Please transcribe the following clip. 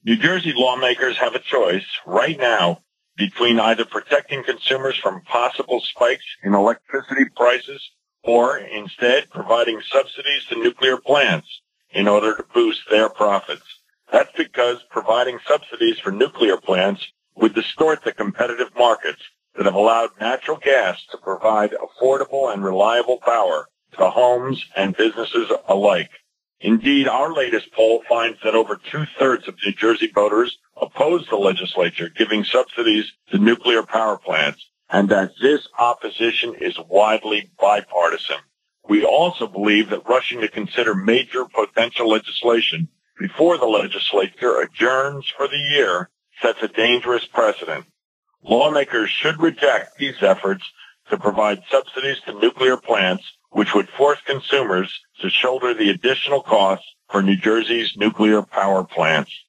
New Jersey lawmakers have a choice right now between either protecting consumers from possible spikes in electricity prices or instead providing subsidies to nuclear plants in order to boost their profits. That's because providing subsidies for nuclear plants would distort the competitive markets that have allowed natural gas to provide affordable and reliable power to homes and businesses alike. Indeed, our latest poll finds that over two-thirds of New Jersey voters oppose the legislature giving subsidies to nuclear power plants, and that this opposition is widely bipartisan. We also believe that rushing to consider major potential legislation before the legislature adjourns for the year sets a dangerous precedent. Lawmakers should reject these efforts to provide subsidies to nuclear plants, which would force consumers to shoulder the additional costs for New Jersey's nuclear power plants.